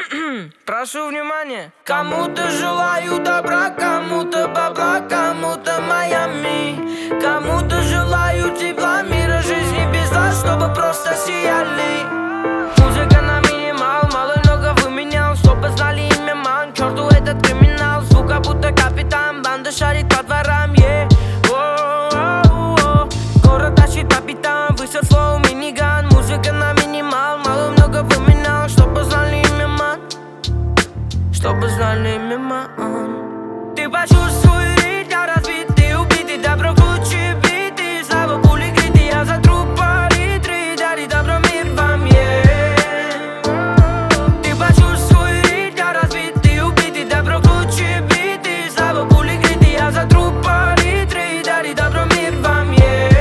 Прошу внимания. Кому-то желаю добра, кому-то бабла, кому-то Майами. Кому-то желаю тепла, мира, жизни без зла, чтобы просто сияли. Музыка на минимал, мало много выменял, чтобы знали имя ман. К черту этот криминал, звука будто капитан, банда шарит по дворам, город тащит по пятам, высер флоу, миниган. Музыка на минимал, мало много выменял, чтобы знали имя ман, чтобы знали имя ман. Ты почувствуй ритм, я разбит, ты убитый, добро круче биты. Слава пули гриты, я за труп палитры, дари добро мир вам, Ты почувствуй ритм, я разбит, ты убитый, добро круче биты. Слава пули гриты, я за труп палитры, дари добро мир вам,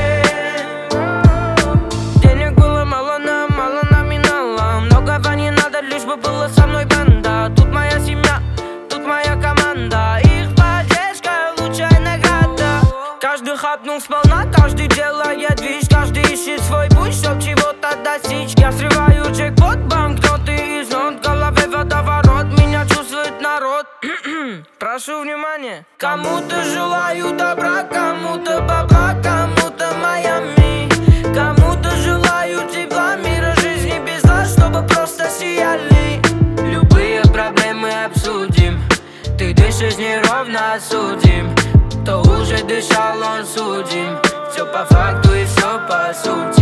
Денег было мало номинала, многого не надо, лишь бы было со мной банда. Тут моя семья, тут моя команда, их поддержка лучшая награда. Каждый хапнул сполна, каждый делает движ, каждый ищет свой путь, чтоб чего-то достичь. Я срываю джекпот, банкноты из нот, в голове водоворот, меня чувствует народ. Прошу внимания. Кому-то желаю добра, кому-то бабла, кому-то Майами. Кому-то желаю тепла, мира, жизни без зла, чтобы просто сияли. Любые проблемы обсудим, ты дышишь неровно, осудим. Кто уже дышал, он судим. Все по факту и все по сути.